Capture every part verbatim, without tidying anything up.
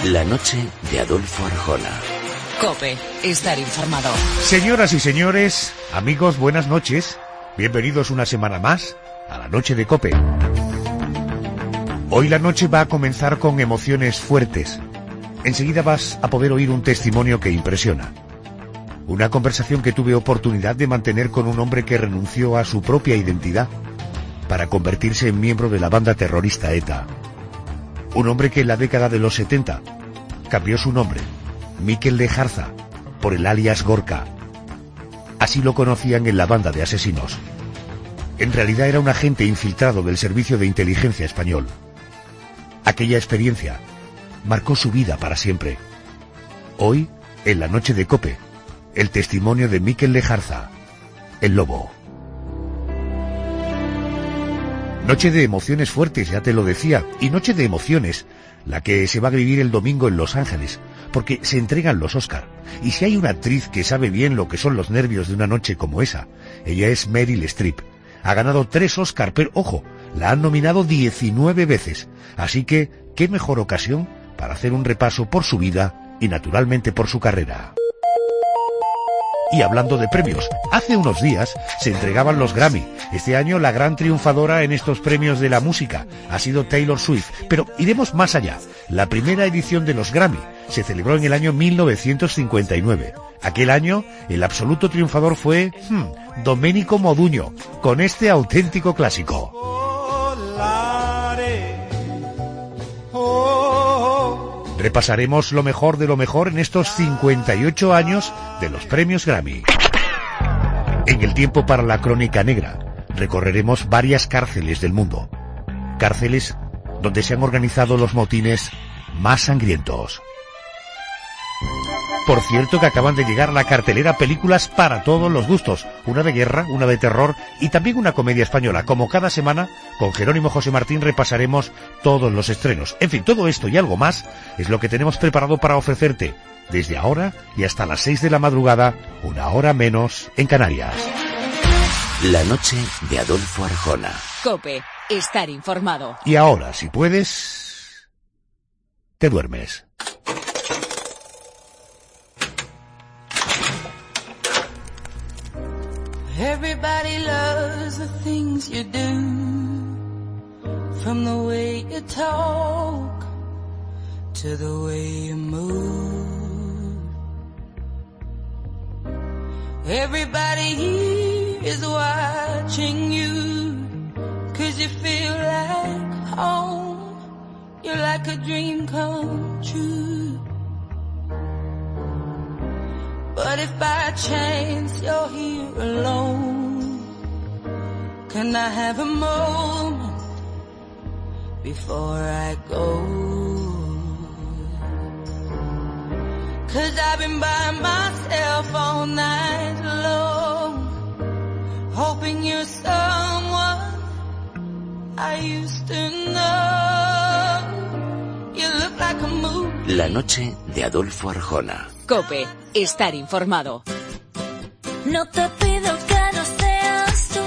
La noche de Adolfo Arjona. COPE, estar informado. Señoras y señores, amigos, buenas noches. Bienvenidos una semana más a la noche de COPE. Hoy la noche va a comenzar con emociones fuertes. Enseguida vas a poder oír un testimonio que impresiona. Una conversación que tuve oportunidad de mantener con un hombre que renunció a su propia identidad para convertirse en miembro de la banda terrorista ETA. Un hombre que en la década de los setenta cambió su nombre, Mikel Lejarza, por el alias Gorka. Así lo conocían en la banda de asesinos. En realidad era un agente infiltrado del Servicio de Inteligencia español. Aquella experiencia marcó su vida para siempre. Hoy, en la noche de COPE, el testimonio de Mikel Lejarza, el lobo. Noche de emociones fuertes, ya te lo decía, y noche de emociones, la que se va a vivir el domingo en Los Ángeles, porque se entregan los Oscar. Y si hay una actriz que sabe bien lo que son los nervios de una noche como esa, ella es Meryl Streep. Ha ganado tres Oscar, pero ojo, la han nominado diecinueve veces. Así que, ¿qué mejor ocasión para hacer un repaso por su vida y naturalmente por su carrera? Y hablando de premios, hace unos días se entregaban los Grammy. Este año la gran triunfadora en estos premios de la música ha sido Taylor Swift, pero iremos más allá. La primera edición de los Grammy se celebró en el año mil novecientos cincuenta y nueve. Aquel año el absoluto triunfador fue hmm, Domenico Modugno, con este auténtico clásico. Repasaremos lo mejor de lo mejor en estos cincuenta y ocho años de los premios Grammy. En el tiempo para la crónica negra, recorreremos varias cárceles del mundo. Cárceles donde se han organizado los motines más sangrientos. Por cierto que acaban de llegar a la cartelera películas para todos los gustos. Una de guerra, una de terror y también una comedia española. Como cada semana, con Jerónimo José Martín repasaremos todos los estrenos. En fin, todo esto y algo más es lo que tenemos preparado para ofrecerte desde ahora y hasta las seis de la madrugada, una hora menos en Canarias. La noche de Adolfo Arjona. COPE, estar informado. Y ahora, si puedes, te duermes. Everybody loves the things you do, from the way you talk to the way you move. Everybody here is watching you, 'cause you feel like home, you're like a dream come true. But if by chance you're here alone, can I have a moment before I go? 'Cause I've been by myself all night long, hoping you're someone I used to know. You look like a movie. La noche de Adolfo Arjona. COPE, estar informado. No te pido que no seas tú,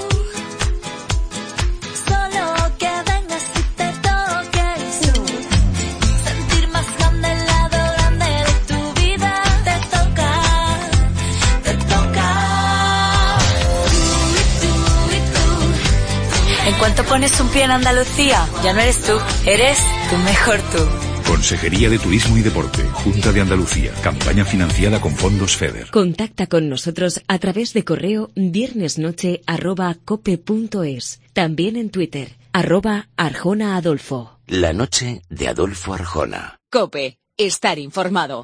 solo que vengas y te toques tú. Sentir más grande el lado grande de tu vida. Te toca, te toca. Tú y tú y tú. En cuanto pones un pie en Andalucía, ya no eres tú, eres tu mejor tú. Consejería de Turismo y Deporte, Junta de Andalucía, campaña financiada con fondos FEDER. Contacta con nosotros a través de correo viernesnoche arroba cope punto es. También en Twitter, arroba Arjona Adolfo. La noche de Adolfo Arjona. COPE, estar informado.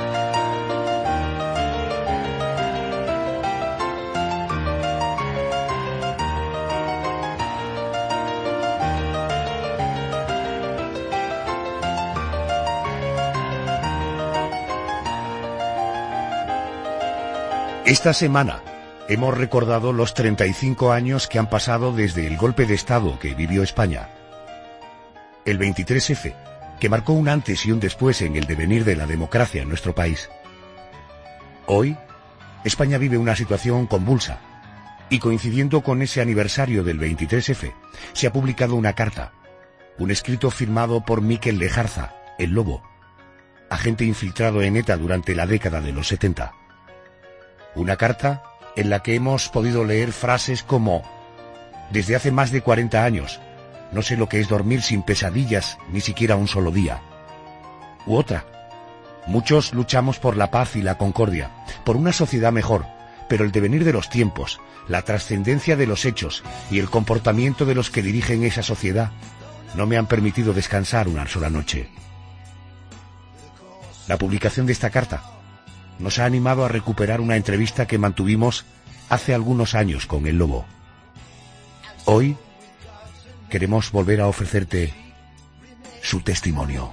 Esta semana hemos recordado los treinta y cinco años que han pasado desde el golpe de Estado que vivió España. El veintitrés efe, que marcó un antes y un después en el devenir de la democracia en nuestro país. Hoy, España vive una situación convulsa, y coincidiendo con ese aniversario del veintitrés efe, se ha publicado una carta, un escrito firmado por Mikel Lejarza, el Lobo, agente infiltrado en ETA durante la década de los setenta. Una carta en la que hemos podido leer frases como: desde hace más de cuarenta años, no sé lo que es dormir sin pesadillas ni siquiera un solo día. U otra: muchos luchamos por la paz y la concordia, por una sociedad mejor, pero el devenir de los tiempos, la trascendencia de los hechos y el comportamiento de los que dirigen esa sociedad no me han permitido descansar una sola noche. La publicación de esta carta nos ha animado a recuperar una entrevista que mantuvimos hace algunos años con el Lobo. Hoy queremos volver a ofrecerte su testimonio.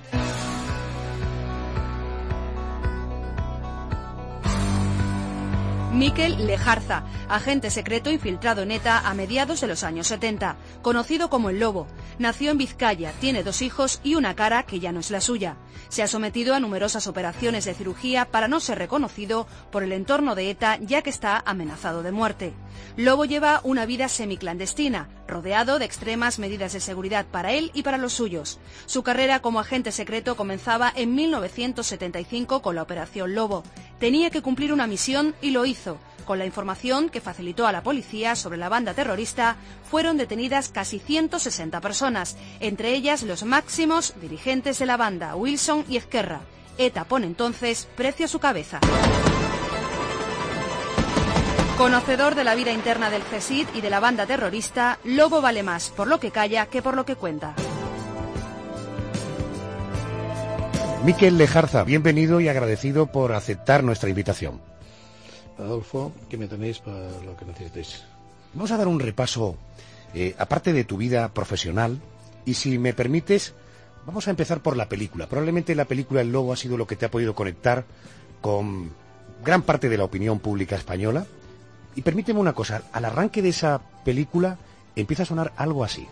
Mikel Lejarza, agente secreto infiltrado en ETA a mediados de los años setenta, conocido como el Lobo. Nació en Vizcaya, tiene dos hijos y una cara que ya no es la suya. Se ha sometido a numerosas operaciones de cirugía para no ser reconocido por el entorno de ETA, ya que está amenazado de muerte. Lobo lleva una vida semiclandestina, rodeado de extremas medidas de seguridad para él y para los suyos. Su carrera como agente secreto comenzaba en mil novecientos setenta y cinco con la Operación Lobo. Tenía que cumplir una misión y lo hizo. Con la información que facilitó a la policía sobre la banda terrorista, fueron detenidas casi ciento sesenta personas, entre ellas los máximos dirigentes de la banda, Wilson y Ezquerra. ETA pone entonces precio a su cabeza. Conocedor de la vida interna del G S I D y de la banda terrorista, Lobo vale más por lo que calla que por lo que cuenta. Mikel Lejarza, bienvenido y agradecido por aceptar nuestra invitación. Adolfo, que me tenéis para lo que necesitéis. Vamos a dar un repaso, eh, aparte de tu vida profesional, y si me permites, vamos a empezar por la película. Probablemente la película El Lobo ha sido lo que te ha podido conectar con gran parte de la opinión pública española. Y permíteme una cosa, al arranque de esa película empieza a sonar algo así.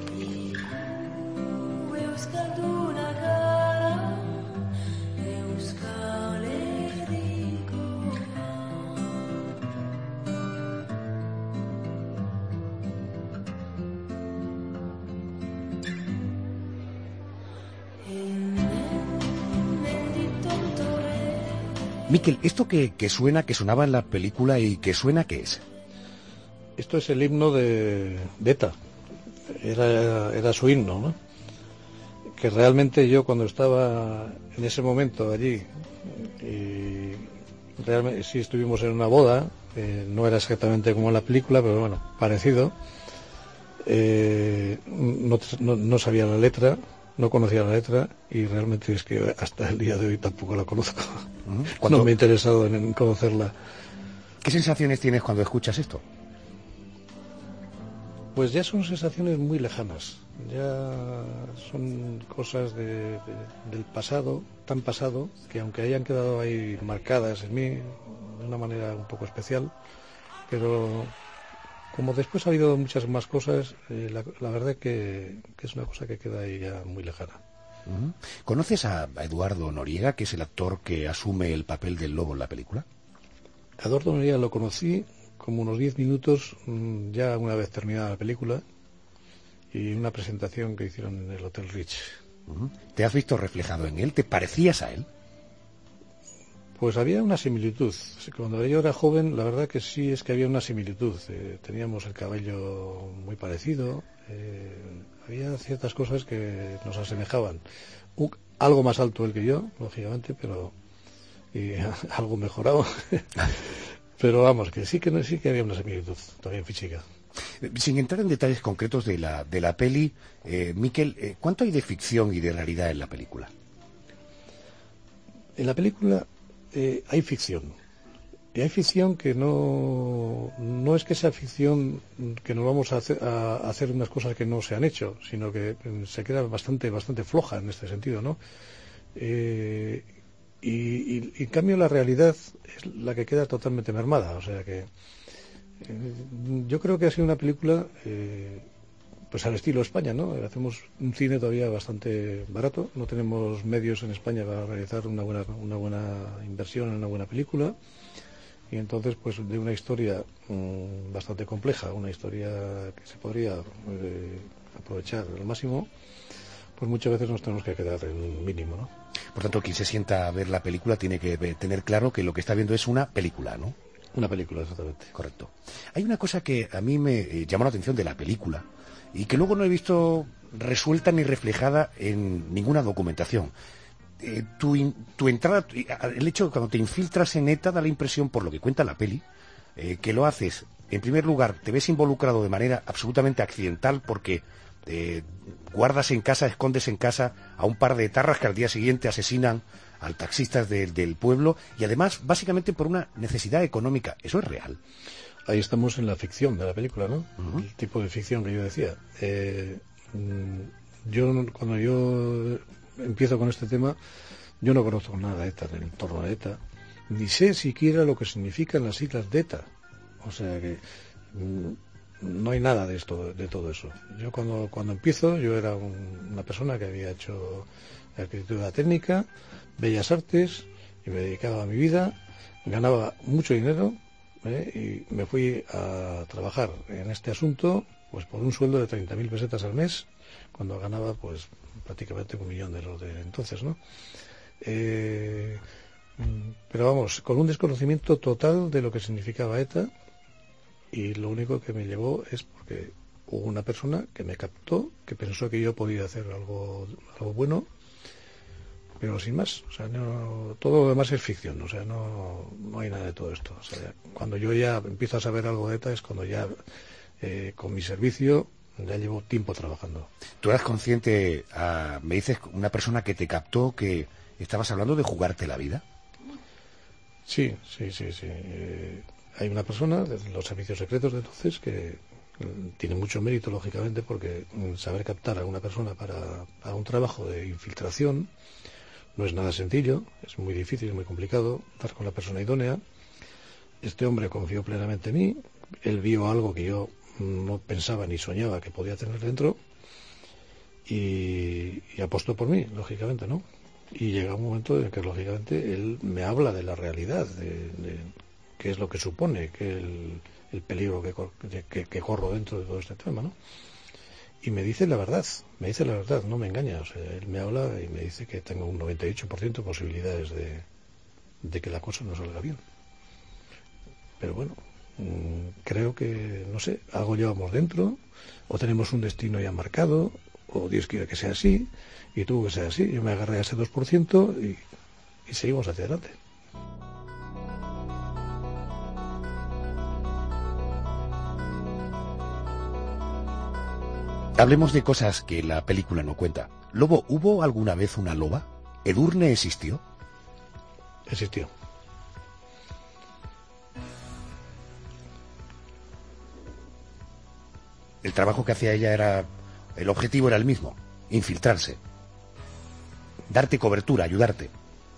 Mikel, ¿esto que, que suena, que sonaba en la película y que suena, qué es? Esto es el himno de, de ETA. Era, era su himno, ¿no? Que realmente yo cuando estaba en ese momento allí, y realmente sí estuvimos en una boda, eh, no era exactamente como en la película, pero bueno, parecido. Eh, no, no, no sabía la letra. No conocía la letra y realmente es que hasta el día de hoy tampoco la conozco. Uh-huh. No me he interesado en conocerla. ¿Qué sensaciones tienes cuando escuchas esto? Pues ya son sensaciones muy lejanas. Ya son cosas de, de, del pasado, tan pasado, que aunque hayan quedado ahí marcadas en mí de una manera un poco especial, pero como después ha habido muchas más cosas, eh, la, la verdad que, que es una cosa que queda ahí ya muy lejana. Uh-huh. ¿Conoces a, a Eduardo Noriega, que es el actor que asume el papel del Lobo en la película? A Eduardo Noriega lo conocí como unos diez minutos, mmm, ya una vez terminada la película, y una presentación que hicieron en el Hotel Rich. Uh-huh. ¿Te has visto reflejado en él? ¿Te parecías a él? Pues había una similitud. Cuando yo era joven, la verdad que sí es que había una similitud. Eh, teníamos el cabello muy parecido, eh, había ciertas cosas que nos asemejaban. Un, algo más alto él que yo, lógicamente, pero y, algo mejorado. Pero vamos, que sí que sí que había una similitud, también física. Sin entrar en detalles concretos de la de la peli, eh, Mikel, eh, ¿cuánto hay de ficción y de realidad en la película? En la película Eh, hay ficción, y hay ficción que no no es que sea ficción que nos vamos a hacer, a hacer unas cosas que no se han hecho, sino que se queda bastante bastante floja en este sentido, ¿no? Eh, y, y, y en cambio la realidad es la que queda totalmente mermada, o sea que eh, yo creo que ha sido una película eh, pues al estilo España, ¿no? Hacemos un cine todavía bastante barato, no tenemos medios en España para realizar una buena una buena inversión en una buena película, y entonces pues de una historia mmm, bastante compleja, una historia que se podría eh, aprovechar al máximo, pues muchas veces nos tenemos que quedar en un mínimo, ¿no? Por tanto, quien se sienta a ver la película tiene que ver, tener claro que lo que está viendo es una película, ¿no? Una película, exactamente. Correcto. Hay una cosa que a mí me eh, llamó la atención de la película y que luego no he visto resuelta ni reflejada en ninguna documentación. Eh, tu, in, tu entrada, el hecho de que cuando te infiltras en ETA da la impresión, por lo que cuenta la peli, eh, que lo haces, en primer lugar, te ves involucrado de manera absolutamente accidental porque eh, guardas en casa, escondes en casa a un par de etarras que al día siguiente asesinan al taxista de, del pueblo, y además básicamente por una necesidad económica. ¿Eso es real? Ahí estamos en la ficción de la película, ¿no? Uh-huh. El tipo de ficción que yo decía. Eh, yo cuando yo empiezo con este tema, yo no conozco nada de ETA, en torno a ETA, ni sé siquiera lo que significan las siglas de ETA. O sea que no hay nada de esto, de todo eso. Yo cuando cuando empiezo, yo era un, una persona que había hecho arquitectura técnica, bellas artes, y me dedicaba a mi vida, ganaba mucho dinero, ¿eh? Y me fui a trabajar en este asunto pues por un sueldo de treinta mil pesetas al mes, cuando ganaba pues prácticamente un millón de los de entonces, ¿no? Eh, pero vamos, con un desconocimiento total de lo que significaba ETA, y lo único que me llevó es porque hubo una persona que me captó, que pensó que yo podía hacer algo, algo bueno, pero sin más. O sea, no, todo lo demás es ficción. O sea, no, no hay nada de todo esto. O sea, cuando yo ya empiezo a saber algo de ETA es cuando ya eh, con mi servicio ya llevo tiempo trabajando. ¿Tú eras consciente, uh, me dices, una persona que te captó, que estabas hablando de jugarte la vida? Sí, sí, sí, sí. Eh, hay una persona de los servicios secretos de entonces que tiene mucho mérito, lógicamente, porque saber captar a una persona para, para un trabajo de infiltración no es nada sencillo, es muy difícil, es muy complicado dar con la persona idónea. Este hombre confió plenamente en mí, él vio algo que yo no pensaba ni soñaba que podía tener dentro y, y apostó por mí, lógicamente, ¿no? Y llega un momento en que, lógicamente, él me habla de la realidad, de, de qué es lo que supone, que el, el peligro que, que, que corro dentro de todo este tema, ¿no? Y me dice la verdad, me dice la verdad, no me engaña. O sea, él me habla y me dice que tengo un noventa y ocho por ciento de posibilidades de, de que la cosa no salga bien. Pero bueno, mmm, creo que, no sé, algo llevamos dentro, o tenemos un destino ya marcado, o Dios quiere que sea así, y tuvo que ser así. Yo me agarré a ese dos por ciento y, y seguimos hacia adelante. Hablemos de cosas que la película no cuenta. Lobo, ¿hubo alguna vez una loba? ¿Edurne existió? Existió. El trabajo que hacía ella era... El objetivo era el mismo, infiltrarse. Darte cobertura, ayudarte.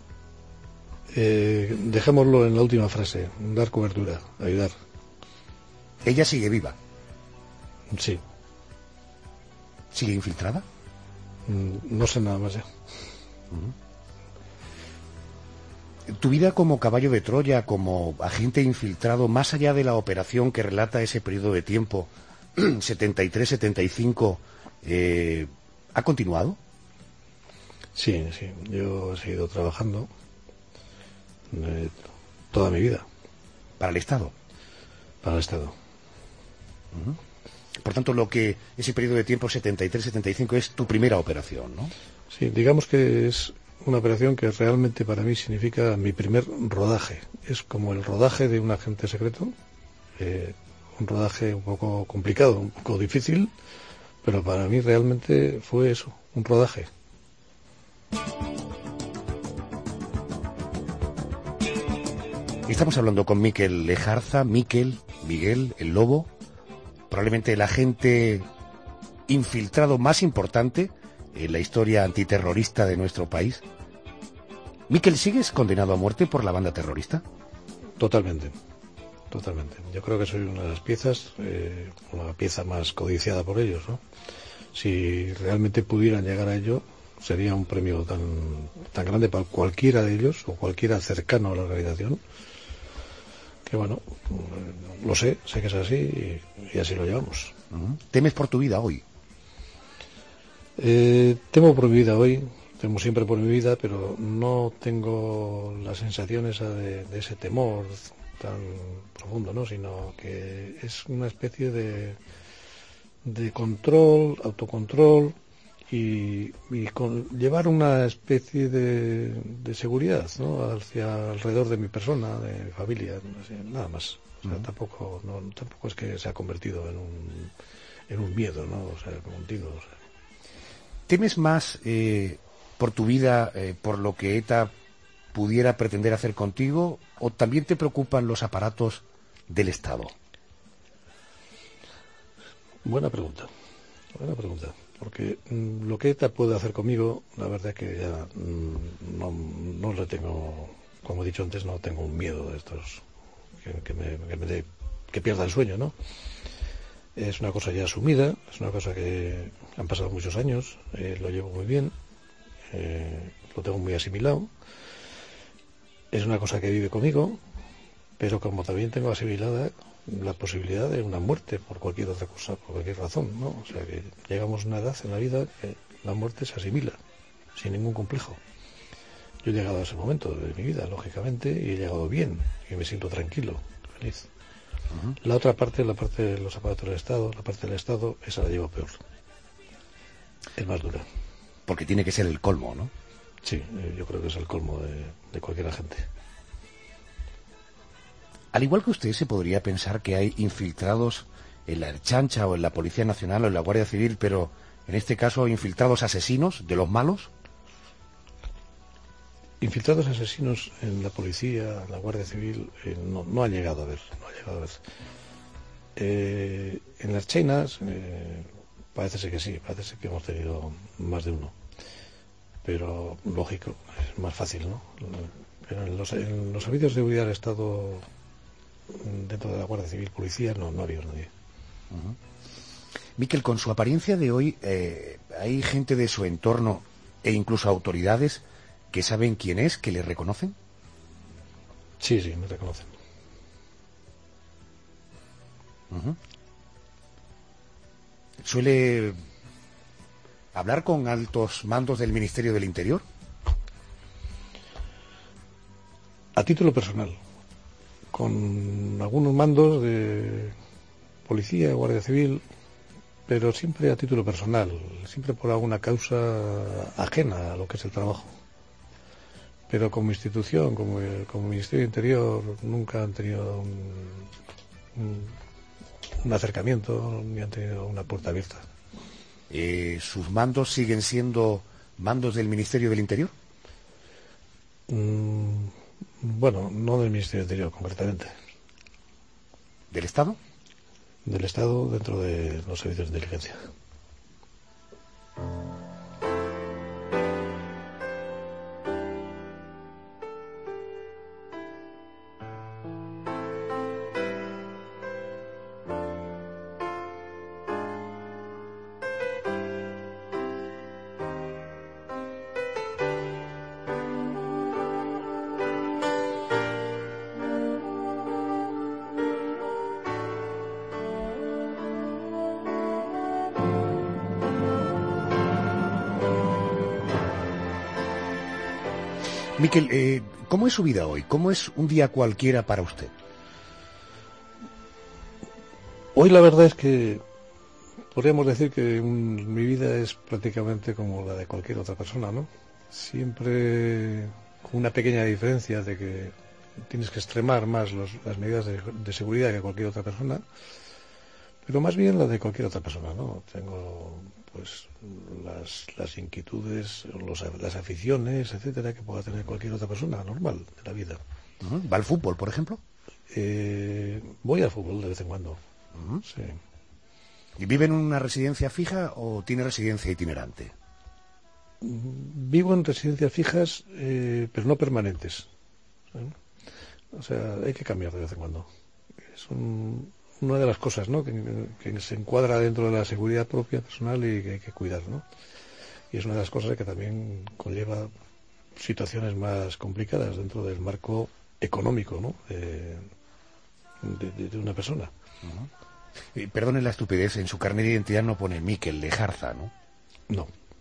Eh, dejémoslo en la última frase, dar cobertura, ayudar. ¿Ella sigue viva? Sí. ¿Sigue infiltrada? No sé nada más ya. Uh-huh. Tu vida como caballo de Troya, como agente infiltrado, más allá de la operación que relata ese periodo de tiempo, setenta y tres setenta y cinco, eh, ¿ha continuado? Sí, sí. Yo he seguido trabajando eh, toda mi vida. ¿Para el Estado? Para el Estado. Uh-huh. Por tanto, lo que ese periodo de tiempo setenta y tres setenta y cinco es tu primera operación, ¿no? Sí, digamos que es una operación que realmente para mí significa mi primer rodaje. Es como el rodaje de un agente secreto, eh, un rodaje un poco complicado, un poco difícil, pero para mí realmente fue eso, un rodaje. Estamos hablando con Miquel Lejarza, Miquel, Miguel, el Lobo, probablemente el agente infiltrado más importante en la historia antiterrorista de nuestro país. Miquel, ¿sigues condenado a muerte por la banda terrorista? Totalmente, totalmente. Yo creo que soy una de las piezas, eh, una pieza más codiciada por ellos, ¿no? Si realmente pudieran llegar a ello, sería un premio tan, tan grande para cualquiera de ellos, o cualquiera cercano a la organización, que bueno, lo sé, sé que es así y, y así lo llevamos. Uh-huh. ¿Temes por tu vida hoy? Eh, temo por mi vida hoy, temo siempre por mi vida, pero no tengo la sensación esa de, de ese temor tan profundo, ¿no? Sino que es una especie de, de control, autocontrol y, y con, llevar una especie de, de seguridad, ¿no? Hacia alrededor de mi persona, de mi familia, no sé, nada más. O sea, uh-huh. tampoco, no, tampoco es que se ha convertido en un, en un miedo, ¿no? O sea, continuo. O sea. ¿Temes más eh, por tu vida, eh, por lo que ETA pudiera pretender hacer contigo, o también te preocupan los aparatos del Estado? Buena pregunta, buena pregunta, porque mmm, lo que ETA puede hacer conmigo, la verdad es que ya mmm, no, no le tengo, como he dicho antes, no tengo un miedo de estos que, que, me, que, me de, que pierda el sueño, ¿no? Es una cosa ya asumida, es una cosa que han pasado muchos años, eh, lo llevo muy bien, eh, lo tengo muy asimilado. Es una cosa que vive conmigo, pero como también tengo asimilada la posibilidad de una muerte por cualquier otra cosa, por cualquier razón, ¿no? O sea que llegamos a una edad en la vida que la muerte se asimila, sin ningún complejo. Yo he llegado a ese momento de mi vida, lógicamente, y he llegado bien, y me siento tranquilo, feliz. Uh-huh. La otra parte, la parte de los aparatos del Estado, la parte del Estado, esa la llevo peor. Es más dura. Porque tiene que ser el colmo, ¿no? Sí, yo creo que es el colmo de, de cualquier agente. Al igual que usted, se podría pensar que hay infiltrados en la Ertzaintza o en la Policía Nacional o en la Guardia Civil, pero en este caso infiltrados asesinos de los malos. Infiltrados asesinos en la Policía, en la Guardia Civil, eh, no, no ha llegado a ver, no ha llegado a ver. Eh, en las Chinas eh, parece ser que sí, parece ser que hemos tenido más de uno. Pero lógico, es más fácil, ¿no? Pero en los, en los servicios de seguridad del Estado, dentro de la Guardia Civil, Policía, no, no ha habido nadie. Uh-huh. Miquel, con su apariencia de hoy, eh, ¿hay gente de su entorno e incluso autoridades que saben quién es, que le reconocen? Sí, sí, me reconocen. Uh-huh. ¿Suele hablar con altos mandos del Ministerio del Interior? A título personal, con algunos mandos de policía, Guardia Civil, pero siempre a título personal, siempre por alguna causa ajena a lo que es el trabajo. Pero como institución, como, como Ministerio del Interior, nunca han tenido un, un, un acercamiento, ni han tenido una puerta abierta. Eh, ¿Sus mandos siguen siendo mandos del Ministerio del Interior? Mm, bueno, no del Ministerio del Interior, concretamente. ¿Del Estado? Del Estado dentro de los servicios de inteligencia. Miquel, eh, ¿cómo es su vida hoy? ¿Cómo es un día cualquiera para usted? Hoy la verdad es que podríamos decir que un, mi vida es prácticamente como la de cualquier otra persona, ¿no? Siempre con una pequeña diferencia de que tienes que extremar más los, las medidas de, de seguridad que cualquier otra persona, pero más bien la de cualquier otra persona, ¿no? Tengo pues las, las inquietudes, los, las aficiones, etcétera, que pueda tener cualquier otra persona normal de la vida. Uh-huh. ¿Va al fútbol, por ejemplo? Eh, voy al fútbol de vez en cuando. Uh-huh. Sí. ¿Y vive en una residencia fija o tiene residencia itinerante? Vivo en residencias fijas, eh, pero no permanentes. ¿Eh? O sea, hay que cambiar de vez en cuando. Es un... una de las cosas, ¿no?, que, que se encuadra dentro de la seguridad propia personal y que hay que cuidar, ¿no? Y es una de las cosas que también conlleva situaciones más complicadas dentro del marco económico, ¿no?, de, de, de una persona. Uh-huh. Eh, perdone la estupidez, en su carnet de identidad no pone Miquel Lejarza, ¿no? No.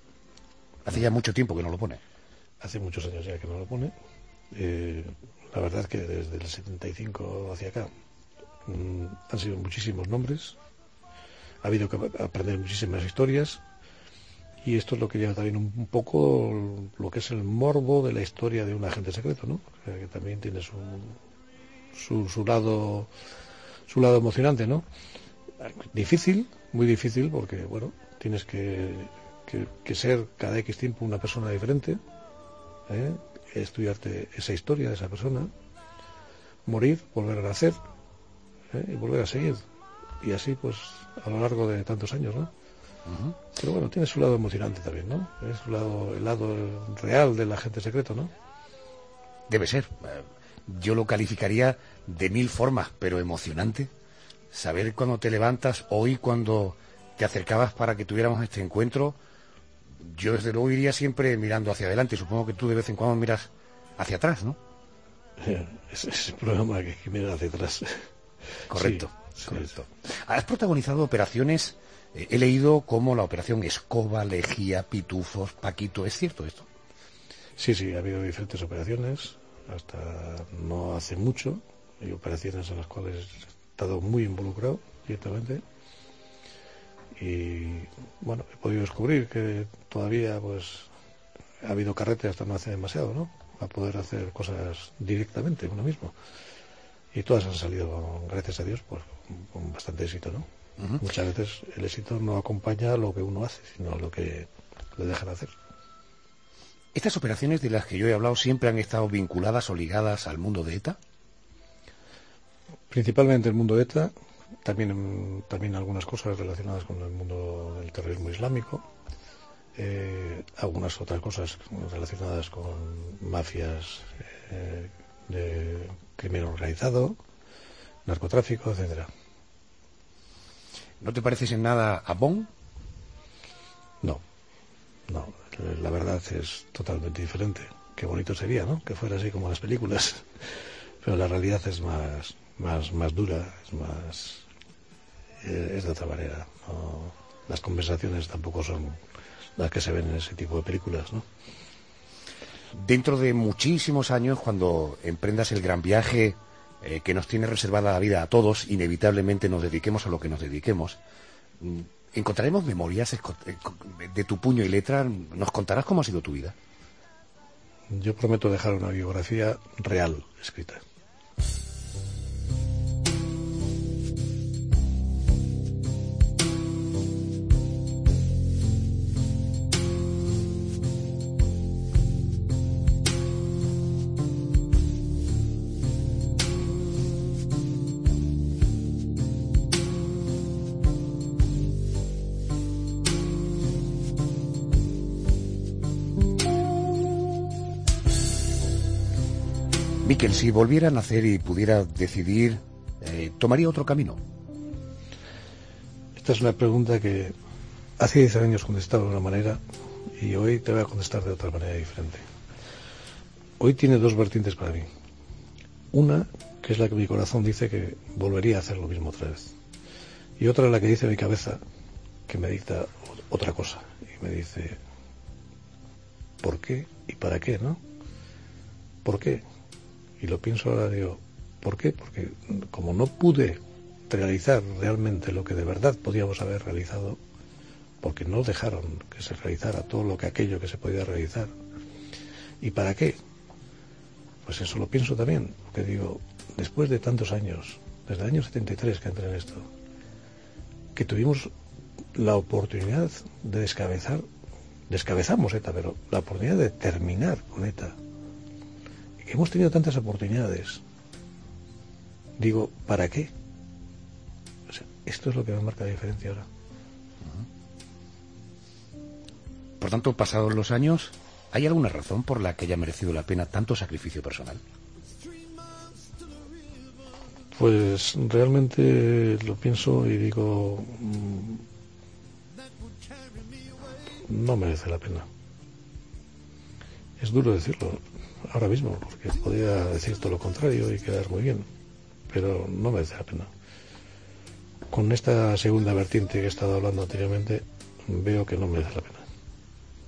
Hace ya mucho tiempo que no lo pone. Hace muchos años ya que no lo pone. Eh, la verdad es que desde el setenta y cinco hacia acá mmm, han sido muchísimos nombres. Ha habido que aprender muchísimas historias. Y esto es lo que lleva también un, un poco lo que es el morbo de la historia de un agente secreto, ¿no? O sea, que también tiene su, su, su lado su lado emocionante, ¿no? Difícil, muy difícil, porque, bueno, tienes que, que, que ser cada X tiempo una persona diferente, ¿eh? Estudiarte esa historia de esa persona, morir, volver a nacer, ¿eh? Y volver a seguir. Y así, pues, a lo largo de tantos años, ¿no? Uh-huh. Pero bueno, tiene su lado emocionante también, ¿no? Es su lado, el lado real del agente secreto, ¿no? Debe ser. Yo lo calificaría de mil formas, pero emocionante. Saber cuando te levantas, hoy cuando te acercabas para que tuviéramos este encuentro, yo desde luego iría siempre mirando hacia adelante. Supongo que tú de vez en cuando miras hacia atrás, ¿no? Ese es el problema, que, que mirar hacia atrás. Correcto, sí, correcto. Sí. Has protagonizado operaciones, eh, he leído como la operación Escoba, Lejía, Pitufos, Paquito. ¿Es cierto esto? Sí, sí, ha habido diferentes operaciones, hasta no hace mucho, hay operaciones en las cuales he estado muy involucrado directamente. Y bueno, he podido descubrir que todavía pues ha habido carrete hasta no hace demasiado, ¿no? Para poder hacer cosas directamente uno mismo. Y todas han salido, gracias a Dios, pues con bastante éxito, ¿no? Uh-huh. Muchas veces el éxito no acompaña lo que uno hace, sino lo que le dejan hacer. ¿Estas operaciones de las que yo he hablado siempre han estado vinculadas o ligadas al mundo de ETA? Principalmente el mundo de ETA, también, también algunas cosas relacionadas con el mundo del terrorismo islámico, eh, algunas otras cosas relacionadas con mafias eh, de crimen organizado, narcotráfico, etcétera. ¿No te pareces en nada a Bond? No, no, la verdad es totalmente diferente. Qué bonito sería, ¿no? Que fuera así como las películas, pero la realidad es más, más, más dura, es más, es de otra manera, ¿no? Las conversaciones tampoco son las que se ven en ese tipo de películas, ¿no? Dentro de muchísimos años, cuando emprendas el gran viaje eh, que nos tiene reservada la vida a todos, inevitablemente nos dediquemos a lo que nos dediquemos, ¿encontraremos memorias de tu puño y letra? ¿Nos contarás cómo ha sido tu vida? Yo prometo dejar una biografía real escrita. Miquel, si volviera a nacer y pudiera decidir, eh, ¿tomaría otro camino? Esta es una pregunta que hace diez años contestaba de una manera y hoy te voy a contestar de otra manera diferente. Hoy tiene dos vertientes para mí. Una, que es la que mi corazón dice que volvería a hacer lo mismo otra vez. Y otra, la que dice mi cabeza, que me dicta otra cosa. Y me dice, ¿por qué y para qué, no? ¿Por qué? Y lo pienso ahora, digo, ¿por qué? Porque como no pude realizar realmente lo que de verdad podíamos haber realizado, porque no dejaron que se realizara todo lo que aquello que se podía realizar. ¿Y para qué? Pues eso lo pienso también, porque digo, después de tantos años, desde el año setenta y tres que entré en esto, que tuvimos la oportunidad de descabezar, descabezamos ETA, pero la oportunidad de terminar con ETA, hemos tenido tantas oportunidades. Digo, ¿para qué? O sea, esto es lo que me marca la diferencia ahora. Por tanto, pasados los años, ¿hay alguna razón por la que haya merecido la pena tanto sacrificio personal? Pues realmente lo pienso y digo, no merece la pena. Es duro decirlo ahora mismo, porque podría decir todo lo contrario y quedar muy bien, pero no merece la pena. Con esta segunda vertiente que he estado hablando anteriormente, veo que no merece la pena.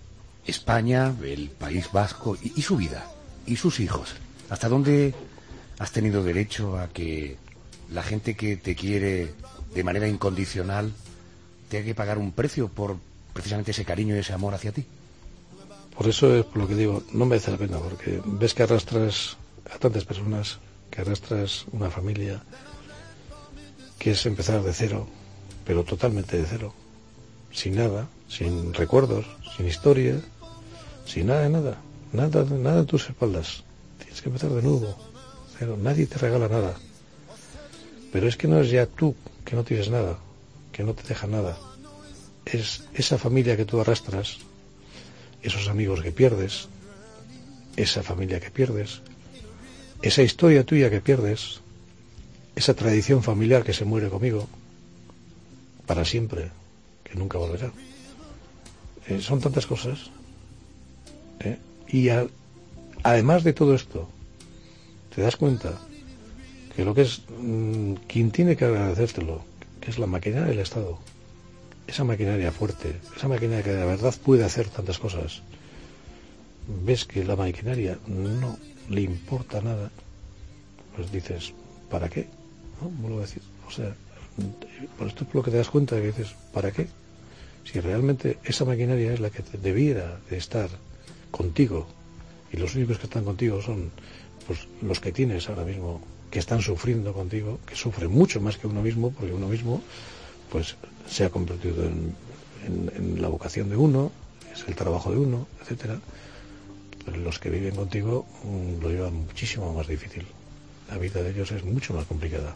España, el País Vasco y, y su vida, y sus hijos. ¿Hasta dónde has tenido derecho a que la gente que te quiere de manera incondicional tenga que pagar un precio por precisamente ese cariño y ese amor hacia ti? Por eso es por lo que digo, no merece la pena, porque ves que arrastras a tantas personas, que arrastras una familia, que es empezar de cero, pero totalmente de cero, sin nada, sin recuerdos, sin historia, sin nada de nada, nada, nada en tus espaldas. Tienes que empezar de nuevo, pero nadie te regala nada. Pero es que no es ya tú que no tienes nada, que no te deja nada. Es esa familia que tú arrastras, esos amigos que pierdes, esa familia que pierdes, esa historia tuya que pierdes, esa tradición familiar que se muere conmigo para siempre, que nunca volverá. Eh, son tantas cosas. ¿eh? Y a, además de todo esto, te das cuenta que lo que es mmm, quien tiene que agradecértelo, que es la maquinaria del Estado, esa maquinaria fuerte, esa maquinaria que de verdad puede hacer tantas cosas, ves que la maquinaria no le importa nada, pues dices, ¿para qué? ¿No? Vuelvo a decir, o sea, por esto es por lo que te das cuenta, que dices, ¿para qué? Si realmente esa maquinaria es la que te debiera de estar contigo, y los únicos que están contigo son pues los que tienes ahora mismo, que están sufriendo contigo, que sufren mucho más que uno mismo, porque uno mismo pues se ha convertido en, en, en la vocación de uno, es el trabajo de uno, etcétera. Pero los que viven contigo mmm, lo llevan muchísimo más difícil. La vida de ellos es mucho más complicada.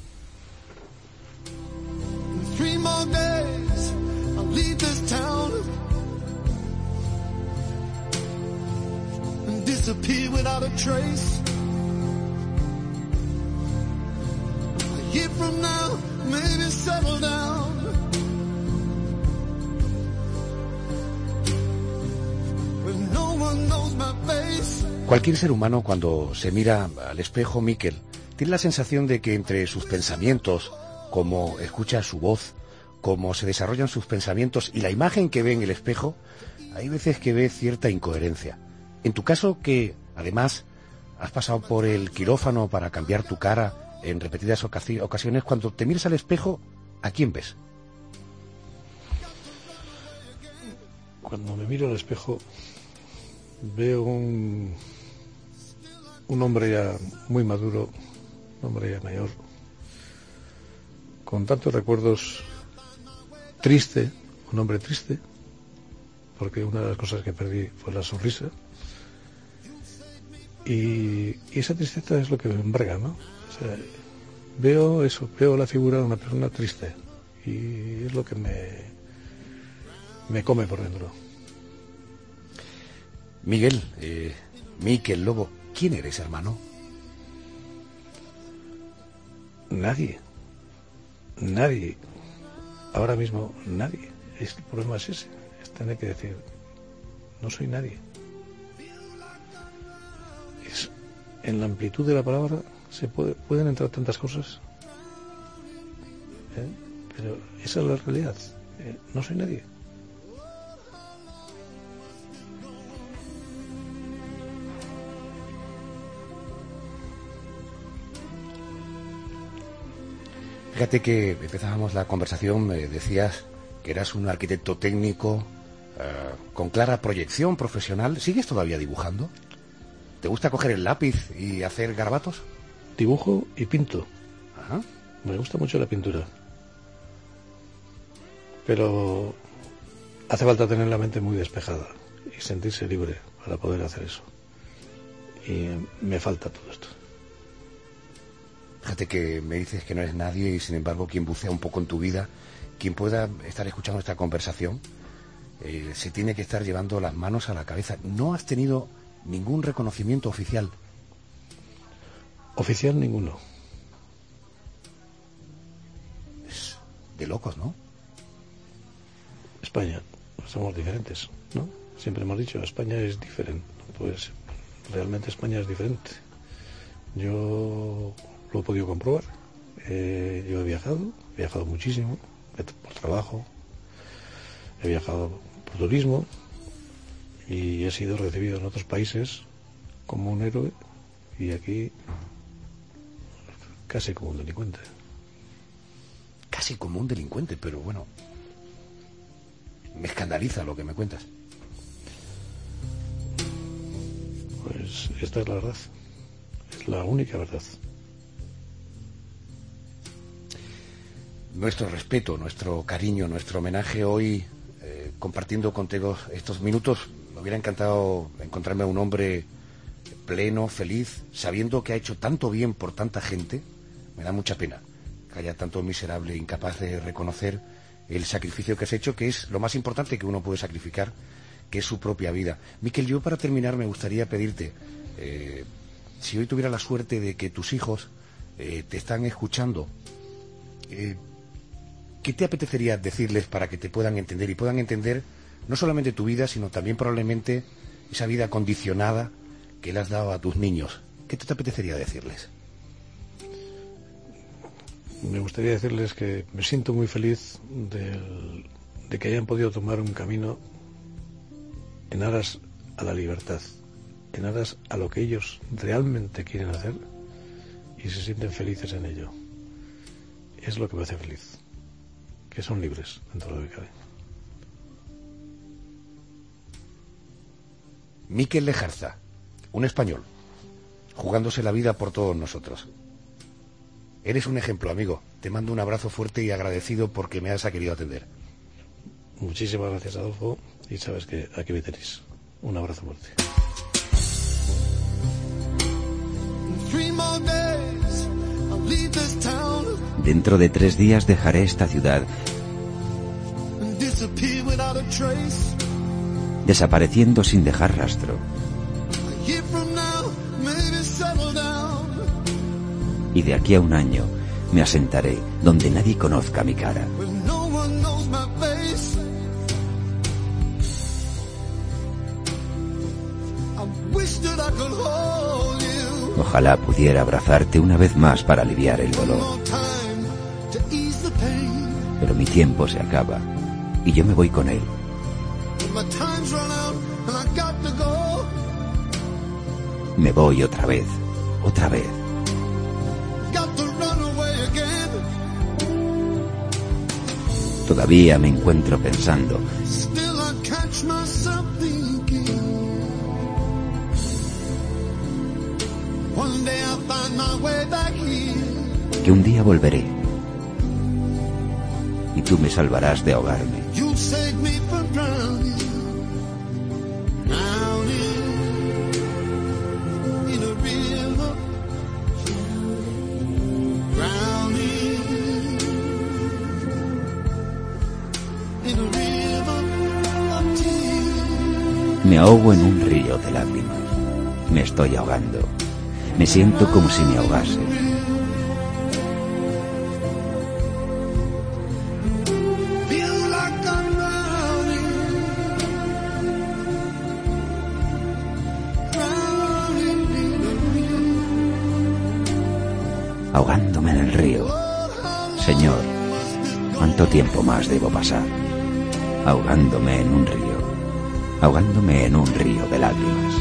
Three more days, I'll leave this town and disappear without a trace. A year from now, maybe settle down. When no one knows my face. Cualquier ser humano, cuando se mira al espejo, Miquel, tiene la sensación de que entre sus pensamientos, cómo escucha su voz, cómo se desarrollan sus pensamientos y la imagen que ve en el espejo, hay veces que ve cierta incoherencia. En tu caso, que además has pasado por el quirófano para cambiar tu cara en repetidas ocasiones, cuando te miras al espejo, ¿a quién ves? Cuando me miro al espejo, veo un, un hombre ya muy maduro, un hombre ya mayor, con tantos recuerdos, triste, un hombre triste, porque una de las cosas que perdí fue la sonrisa, y, y esa tristeza es lo que me embarga, ¿no? O sea, veo eso, veo la figura de una persona triste, y es lo que me, me come por dentro. Miguel, eh, Miquel Lobo, ¿quién eres, hermano? Nadie. Nadie. Ahora mismo, nadie. El problema es ese. Es tener que decir, no soy nadie. Es, en la amplitud de la palabra se puede, pueden entrar tantas cosas. ¿Eh? Pero esa es la realidad. Eh, no soy nadie. Fíjate que empezábamos la conversación, eh, decías que eras un arquitecto técnico eh, con clara proyección profesional. ¿Sigues todavía dibujando? ¿Te gusta coger el lápiz y hacer garabatos? Dibujo y pinto. Ajá. Me gusta mucho la pintura. Pero hace falta tener la mente muy despejada y sentirse libre para poder hacer eso. Y me falta todo esto. Fíjate que me dices que no eres nadie y sin embargo quien bucea un poco en tu vida, quien pueda estar escuchando esta conversación, eh, se tiene que estar llevando las manos a la cabeza. No has tenido ningún reconocimiento oficial. Oficial ninguno. Es de locos, ¿no? España, somos diferentes, ¿no? Siempre hemos dicho, España es diferente. Pues realmente España es diferente. Yo lo he podido comprobar. Eh, yo he viajado, he viajado muchísimo, por trabajo, he viajado por turismo y he sido recibido en otros países como un héroe y aquí casi como un delincuente. Casi como un delincuente, pero bueno, me escandaliza lo que me cuentas. Pues esta es la verdad, es la única verdad. Nuestro respeto, nuestro cariño, nuestro homenaje hoy, eh, compartiendo contigo estos minutos. Me hubiera encantado encontrarme a un hombre pleno, feliz, sabiendo que ha hecho tanto bien por tanta gente. Me da mucha pena que haya tanto miserable, incapaz de reconocer el sacrificio que has hecho, que es lo más importante que uno puede sacrificar, que es su propia vida. Miquel, yo para terminar me gustaría pedirte, eh, si hoy tuviera la suerte de que tus hijos eh, te están escuchando, eh, ¿qué te apetecería decirles para que te puedan entender y puedan entender no solamente tu vida, sino también probablemente esa vida condicionada que le has dado a tus niños? ¿Qué te apetecería decirles? Me gustaría decirles que me siento muy feliz del, de que hayan podido tomar un camino en aras a la libertad, en aras a lo que ellos realmente quieren hacer y se sienten felices en ello. Es lo que me hace feliz, que son libres dentro de lo que cabe. Miquel Lejarza, un español, jugándose la vida por todos nosotros. Eres un ejemplo, amigo. Te mando un abrazo fuerte y agradecido porque me has querido atender. Muchísimas gracias, Adolfo, y sabes que aquí me tenéis. Un abrazo fuerte. Dentro de tres días dejaré esta ciudad, desapareciendo sin dejar rastro. Y de aquí a un año me asentaré donde nadie conozca mi cara. Ojalá pudiera abrazarte una vez más para aliviar el dolor. Pero mi tiempo se acaba y yo me voy con él. Me voy otra vez, otra vez. Todavía me encuentro pensando que un día volveré y tú me salvarás de ahogarme. Me ahogo en un río de lágrimas. Me estoy ahogando. Me siento como si me ahogase. Ahogándome en el río. Señor, ¿cuánto tiempo más debo pasar? Ahogándome en un río. Ahogándome en un río de lágrimas.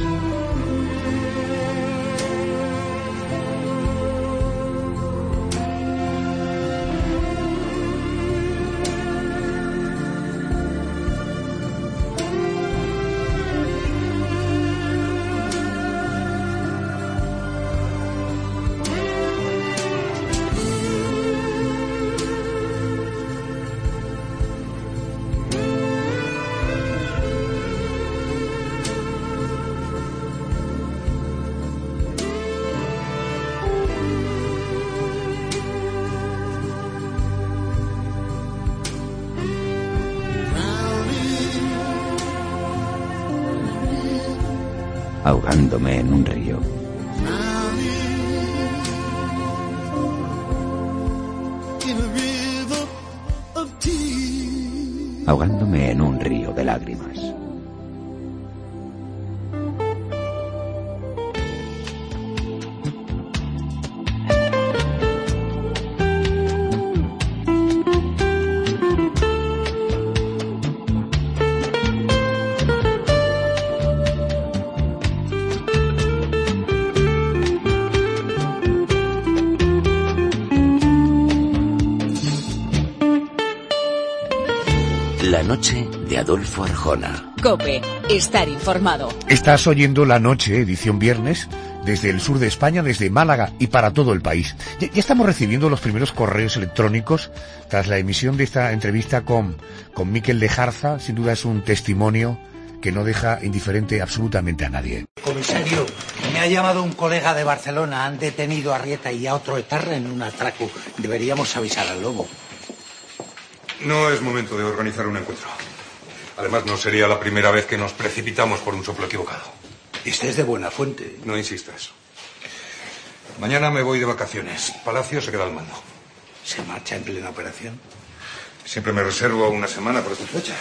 Ahogándome en un río. Ahogándome en un río de lágrimas. La noche de Adolfo Arjona. COPE, estar informado. Estás oyendo La Noche, edición viernes, desde el sur de España, desde Málaga y para todo el país. Ya, ya estamos recibiendo los primeros correos electrónicos tras la emisión de esta entrevista con, con Miquel de Jarza. Sin duda es un testimonio que no deja indiferente absolutamente a nadie. Comisario, me ha llamado un colega de Barcelona. Han detenido a Rieta y a otro etarra en un atraco. Deberíamos avisar al lobo. No es momento de organizar un encuentro. Además, no sería la primera vez que nos precipitamos por un soplo equivocado. Este es de buena fuente. No insistas. Mañana me voy de vacaciones. Palacio se queda al mando. ¿Se marcha en plena operación? Siempre me reservo una semana por estas fechas.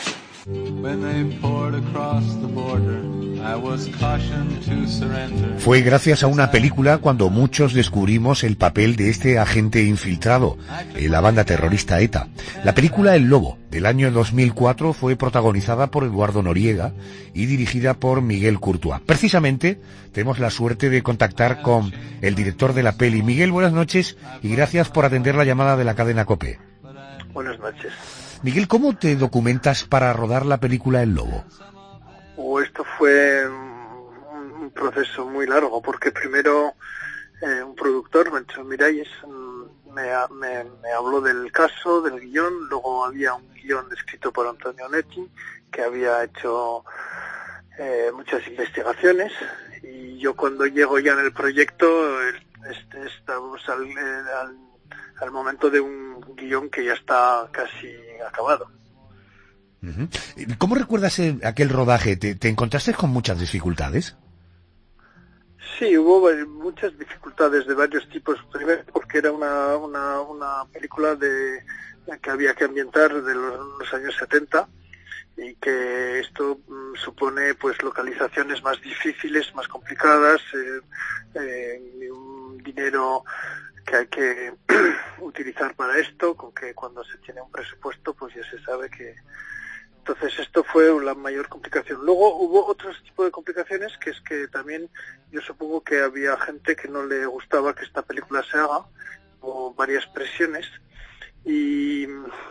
Fue gracias a una película cuando muchos descubrimos el papel de este agente infiltrado en la banda terrorista ETA. La película El Lobo, del año dos mil cuatro, fue protagonizada por Eduardo Noriega y dirigida por Miguel Courtois. Precisamente tenemos la suerte de contactar con el director de la peli. Miguel, buenas noches y gracias por atender la llamada de la cadena COPE. Buenas noches. Miguel, ¿cómo te documentas para rodar la película El Lobo? Oh, esto fue un, un proceso muy largo, porque primero eh, un productor, Mencho Miralles, me, me, me habló del caso, del guión. Luego había un guión escrito por Antonio Netti, que había hecho eh, muchas investigaciones, y yo cuando llego ya en el proyecto este, estamos al, al, al momento de un guión que ya está casi acabado. Uh-huh. ¿Cómo recuerdas el, aquel rodaje? ¿Te, ¿Te encontraste con muchas dificultades? Sí, hubo muchas dificultades de varios tipos. Primero porque era una, una, una película de que había que ambientar de los, los años setenta, y que esto mm, supone pues localizaciones más difíciles, más complicadas, eh, eh, un dinero que hay que utilizar para esto, con que cuando se tiene un presupuesto pues ya se sabe que... Entonces esto fue la mayor complicación. Luego hubo otros tipos de complicaciones, que es que también yo supongo que había gente que no le gustaba que esta película se haga, o varias presiones, y,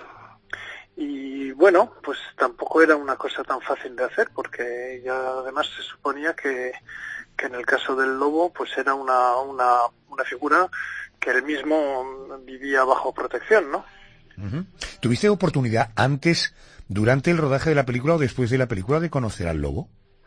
y bueno, pues tampoco era una cosa tan fácil de hacer, porque ya además se suponía que, que en el caso del Lobo pues era una, una, una figura que él mismo vivía bajo protección, ¿no? Uh-huh. ¿Tuviste oportunidad antes, durante el rodaje de la película o después de la película, de conocer al Lobo?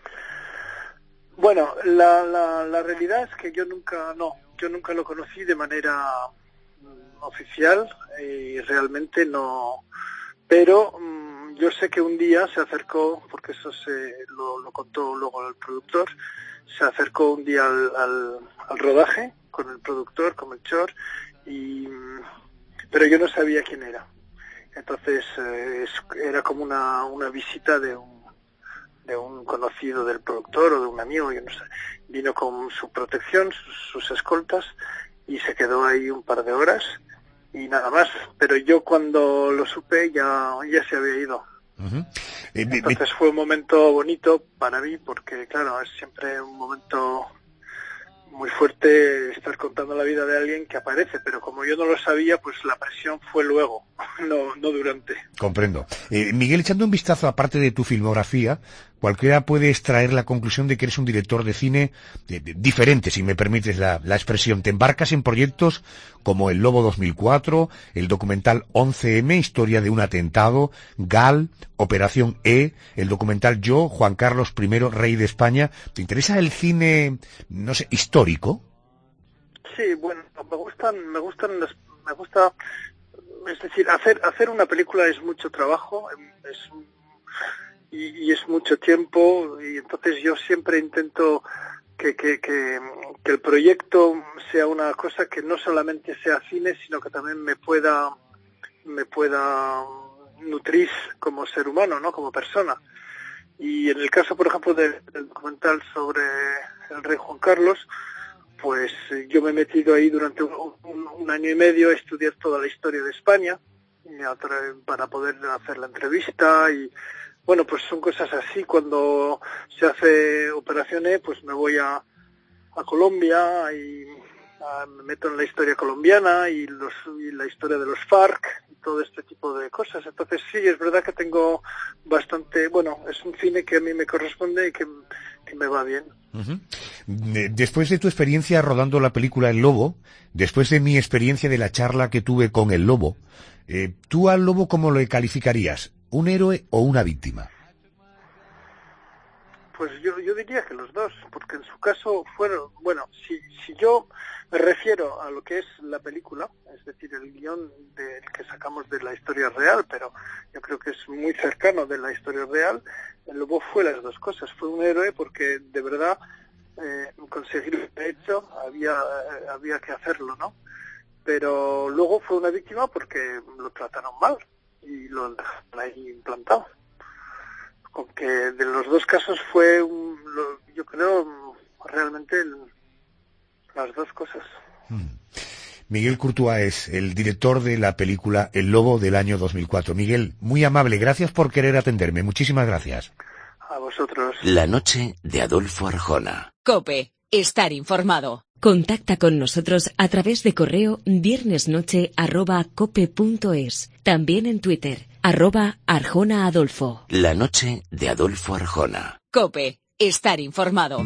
Bueno, la, la, la realidad es que yo nunca, no, yo nunca lo conocí de manera mm, oficial, y realmente no, pero mm, yo sé que un día se acercó, porque eso se lo, lo contó luego el productor, se acercó un día al, al, al rodaje con el productor, con Melchor, y pero yo no sabía quién era. Entonces eh, era como una, una visita de un, de un conocido del productor o de un amigo, yo no sé. Vino con su protección, sus, sus escoltas, y se quedó ahí un par de horas y nada más. Pero yo cuando lo supe ya, ya se había ido. Uh-huh. Entonces fue un momento bonito para mí, porque claro, es siempre un momento muy fuerte estar contando la vida de alguien que aparece, pero como yo no lo sabía, pues la presión fue luego, no, no durante. Comprendo. Eh, Miguel, echando un vistazo aparte de tu filmografía, cualquiera puede extraer la conclusión de que eres un director de cine de, de, diferente, si me permites la, la expresión. Te embarcas en proyectos como El Lobo dos mil cuatro, el documental once eme, historia de un atentado, Gal, Operación E, el documental Yo, Juan Carlos primero, rey de España. ¿Te interesa el cine, no sé, histórico? Sí, bueno, me gustan, me gustan, las, me gusta, es decir, hacer hacer una película es mucho trabajo, es un, y, y es mucho tiempo, y entonces yo siempre intento que, que, que, que el proyecto sea una cosa que no solamente sea cine, sino que también me pueda, me pueda nutrir como ser humano, ¿no? Como persona. Y en el caso, por ejemplo, del, del documental sobre el rey Juan Carlos, pues yo me he metido ahí durante un, un, un año y medio a estudiar toda la historia de España para poder hacer la entrevista, y bueno, pues son cosas así. Cuando se hace Operación E, pues me voy a, a Colombia y uh, me meto en la historia colombiana y, los, y la historia de los FARC y todo este tipo de cosas. Entonces sí, es verdad que tengo bastante, bueno, es un cine que a mí me corresponde y que, que me va bien. Uh-huh. Después de tu experiencia rodando la película El Lobo, después de mi experiencia de la charla que tuve con El Lobo, eh, ¿tú al Lobo cómo lo calificarías? ¿Un héroe o una víctima? Pues yo, yo diría que los dos, porque en su caso fueron, bueno, si, si yo me refiero a lo que es la película, es decir, el guión del que sacamos de la historia real, pero yo creo que es muy cercano de la historia real, el Lobo fue las dos cosas, fue un héroe porque de verdad eh, conseguir lo que he hecho había, eh, había que hacerlo, ¿no? Pero luego fue una víctima porque lo trataron mal y lo dejaron ahí implantado. Con que de los dos casos fue, un, lo, yo creo, realmente el, las dos cosas. Hmm. Miguel Courtois es el director de la película El Lobo del año dos mil cuatro. Miguel, muy amable, gracias por querer atenderme. Muchísimas gracias. A vosotros. La noche de Adolfo Arjona. COPE. Estar informado. Contacta con nosotros a través de correo viernesnoche arroba cope punto es. También en Twitter, arroba Arjona Adolfo. La noche de Adolfo Arjona. COPE. Estar informado.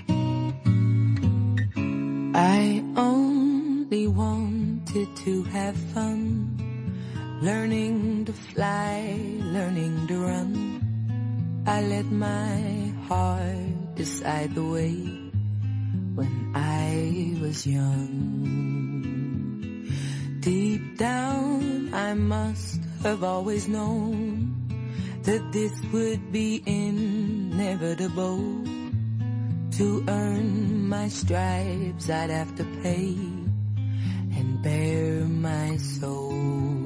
I only wanted to have fun, learning to fly, learning to run. I let my heart decide the way when I was young. Deep down I must have always known that this would be inevitable. To earn my stripes I'd have to pay and bare my soul.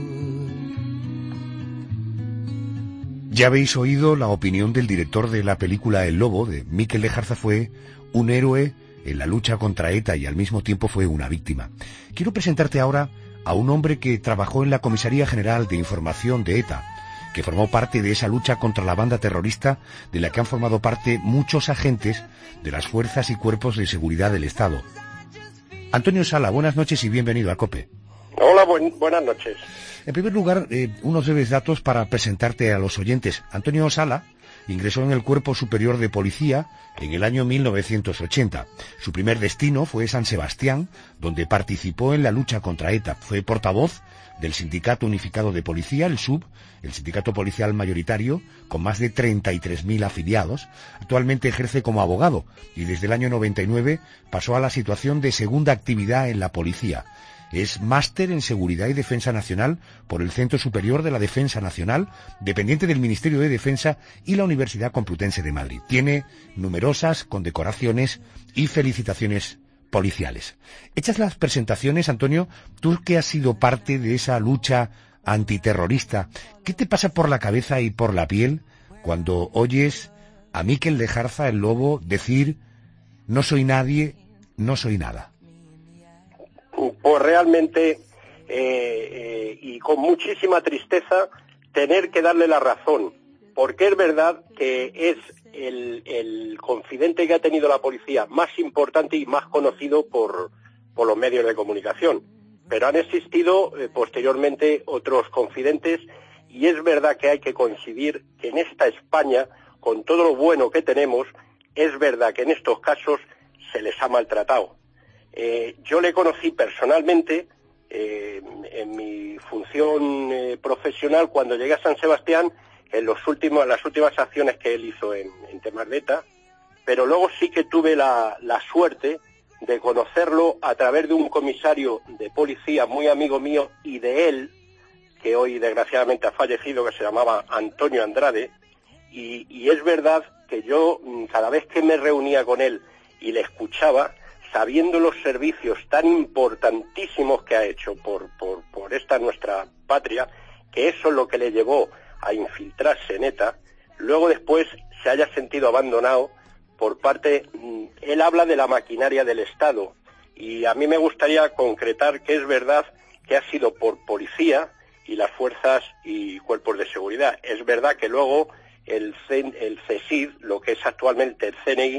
Ya habéis oído la opinión del director de la película El Lobo, de Mikel Lejarza. Fue un héroe en la lucha contra ETA y al mismo tiempo fue una víctima. Quiero presentarte ahora a un hombre que trabajó en la Comisaría General de Información de ETA, que formó parte de esa lucha contra la banda terrorista de la que han formado parte muchos agentes de las fuerzas y cuerpos de seguridad del Estado. Antonio Sala, buenas noches y bienvenido a COPE. Hola, buen, buenas noches. En primer lugar, eh, unos breves datos para presentarte a los oyentes. Antonio Sala ingresó en el Cuerpo Superior de Policía en el año mil novecientos ochenta. Su primer destino fue San Sebastián, donde participó en la lucha contra ETA. Fue portavoz del Sindicato Unificado de Policía, el S U B, el sindicato policial mayoritario, con más de treinta y tres mil afiliados. Actualmente ejerce como abogado y desde el año noventa y nueve pasó a la situación de segunda actividad en la policía. Es máster en Seguridad y Defensa Nacional por el Centro Superior de la Defensa Nacional, dependiente del Ministerio de Defensa y la Universidad Complutense de Madrid. Tiene numerosas condecoraciones y felicitaciones policiales. Hechas las presentaciones, Antonio, tú que has sido parte de esa lucha antiterrorista, ¿qué te pasa por la cabeza y por la piel cuando oyes a Mikel Lejarza, el Lobo, decir no soy nadie, no soy nada? Pues realmente, eh, eh, y con muchísima tristeza, tener que darle la razón, porque es verdad que es el, el confidente que ha tenido la policía más importante y más conocido por, por los medios de comunicación. Pero han existido eh, posteriormente otros confidentes y es verdad que hay que coincidir que en esta España, con todo lo bueno que tenemos, es verdad que en estos casos se les ha maltratado. Eh, yo le conocí personalmente eh, en mi función eh, profesional cuando llegué a San Sebastián en los últimos, las últimas acciones que él hizo en, en temas de ETA, pero luego sí que tuve la, la suerte de conocerlo a través de un comisario de policía muy amigo mío y de él, que hoy desgraciadamente ha fallecido, que se llamaba Antonio Andrade, y, y es verdad que yo cada vez que me reunía con él y le escuchaba, sabiendo los servicios tan importantísimos que ha hecho por, por, por esta nuestra patria, que eso es lo que le llevó a infiltrarse en ETA, luego después se haya sentido abandonado por parte, él habla de la maquinaria del Estado, y a mí me gustaría concretar que es verdad que ha sido por policía y las fuerzas y cuerpos de seguridad. Es verdad que luego el, C, el CESID, lo que es actualmente el C N I,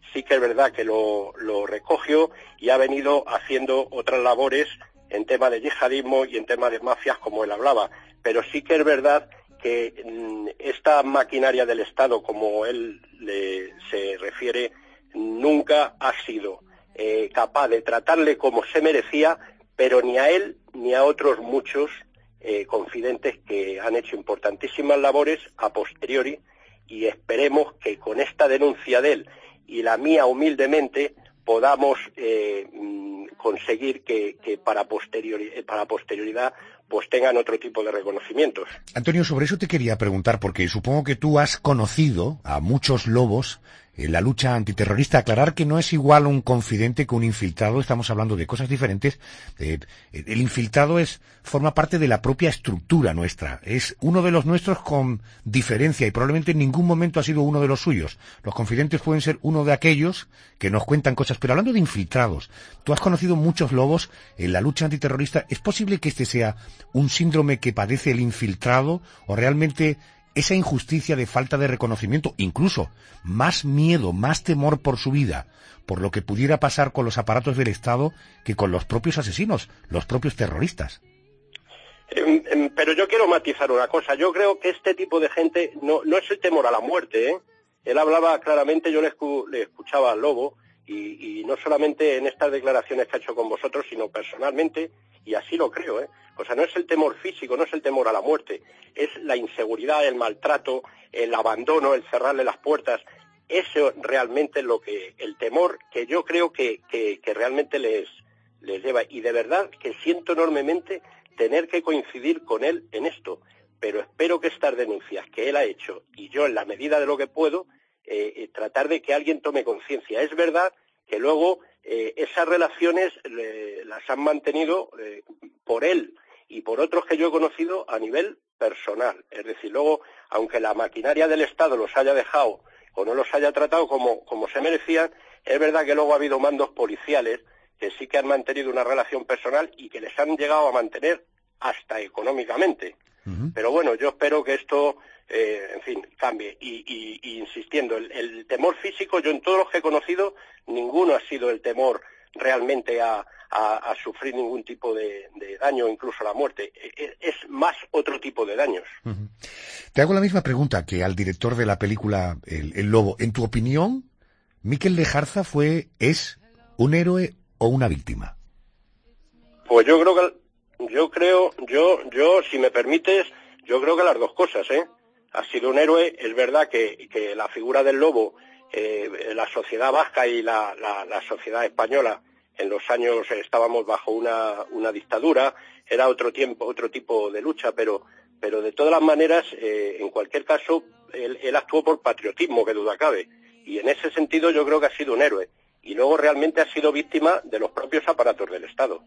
sí que es verdad que lo, lo recogió y ha venido haciendo otras labores en tema de yihadismo y en tema de mafias, como él hablaba. Pero sí que es verdad que mmm, esta maquinaria del Estado, como él le, se refiere, nunca ha sido eh, capaz de tratarle como se merecía, pero ni a él ni a otros muchos eh, confidentes que han hecho importantísimas labores a posteriori, y esperemos que con esta denuncia de él y la mía humildemente podamos eh, conseguir que, que para, posteriori, para posterioridad pues tengan otro tipo de reconocimientos. Antonio, sobre eso te quería preguntar, porque supongo que tú has conocido a muchos lobos en la lucha antiterrorista. Aclarar que no es igual un confidente que un infiltrado, estamos hablando de cosas diferentes. Eh, el infiltrado es forma parte de la propia estructura nuestra, es uno de los nuestros con diferencia y probablemente en ningún momento ha sido uno de los suyos. Los confidentes pueden ser uno de aquellos que nos cuentan cosas, pero hablando de infiltrados, tú has conocido muchos lobos en la lucha antiterrorista. ¿Es posible que este sea un síndrome que padece el infiltrado o realmente esa injusticia de falta de reconocimiento, incluso más miedo, más temor por su vida, por lo que pudiera pasar con los aparatos del Estado que con los propios asesinos, los propios terroristas? Eh, eh, pero yo quiero matizar una cosa. Yo creo que este tipo de gente no, no es el temor a la muerte, ¿eh? Él hablaba claramente, yo le, escu le escuchaba al Lobo, y, y no solamente en estas declaraciones que ha hecho con vosotros, sino personalmente, y así lo creo, ¿eh? O sea, no es el temor físico, no es el temor a la muerte, es la inseguridad, el maltrato, el abandono, el cerrarle las puertas. Eso realmente es lo que, el temor que yo creo que, que, que realmente les, les lleva. Y de verdad que siento enormemente tener que coincidir con él en esto, pero espero que estas denuncias que él ha hecho, y yo en la medida de lo que puedo, eh, eh, tratar de que alguien tome conciencia. Es verdad que luego eh, esas relaciones eh, las han mantenido eh, por él y por otros que yo he conocido a nivel personal. Es decir, luego, aunque la maquinaria del Estado los haya dejado o no los haya tratado como, como se merecían, es verdad que luego ha habido mandos policiales que sí que han mantenido una relación personal y que les han llegado a mantener hasta económicamente. Uh-huh. Pero bueno, yo espero que esto, eh, en fin, cambie. Y, y, y insistiendo, el, el temor físico, yo en todos los que he conocido, ninguno ha sido el temor realmente a, a, a sufrir ningún tipo de, de daño, incluso la muerte. Es, es más otro tipo de daños. Uh-huh. Te hago la misma pregunta que al director de la película El, el Lobo. En tu opinión, ¿Mikel Lejarza fue, es un héroe o una víctima? Pues yo creo que yo creo, yo, yo, si me permites, yo creo que las dos cosas, ¿eh? Ha sido un héroe, es verdad que, que la figura del Lobo, eh, la sociedad vasca y la, la, la sociedad española, en los años estábamos bajo una, una dictadura, era otro tiempo, otro tipo de lucha, pero, pero de todas las maneras, eh, en cualquier caso, él, él actuó por patriotismo, que duda cabe, y en ese sentido yo creo que ha sido un héroe, y luego realmente ha sido víctima de los propios aparatos del Estado.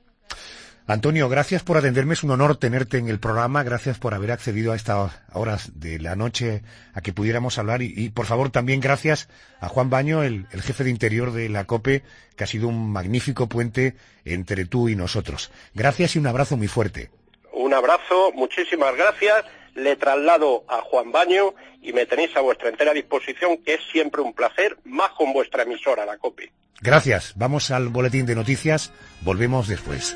Antonio, gracias por atenderme, es un honor tenerte en el programa, gracias por haber accedido a estas horas de la noche a que pudiéramos hablar y, y por favor también gracias a Juan Baño, el, el jefe de interior de la COPE, que ha sido un magnífico puente entre tú y nosotros. Gracias y un abrazo muy fuerte. Un abrazo, muchísimas gracias, le traslado a Juan Baño y me tenéis a vuestra entera disposición, que es siempre un placer, más con vuestra emisora, la COPE. Gracias, vamos al boletín de noticias, volvemos después.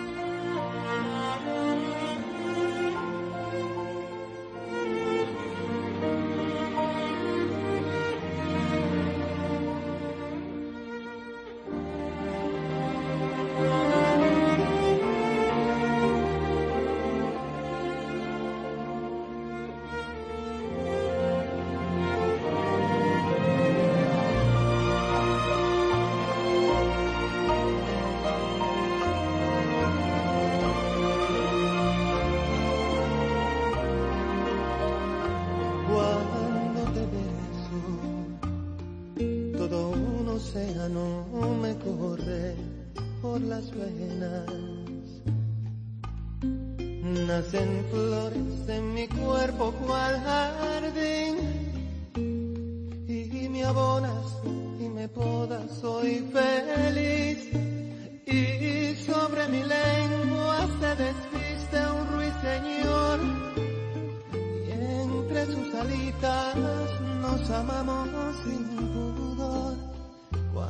Nacen flores en mi cuerpo cual jardín y me abonas y me podas, soy feliz y sobre mi lengua se desviste un ruiseñor y entre sus alitas nos amamos sin pudor.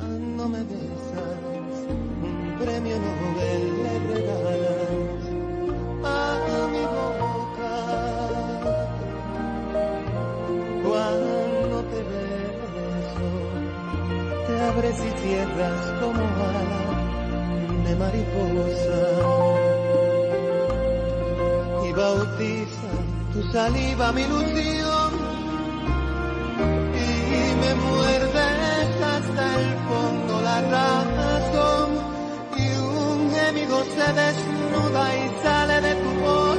Cuando me besas, un premio Nobel le regalas a mi boca. Cuando te beso, te abres y cierras como ala de mariposa. Y bautiza tu saliva mi ilusión y me muerdes hasta el fondo la razón y un gemido se desnuda y sale de tu voz.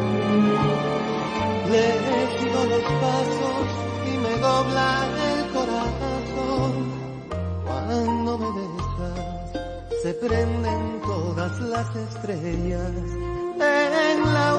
Le sigo los pasos y me dobla el corazón. Cuando me besas se prenden todas las estrellas en la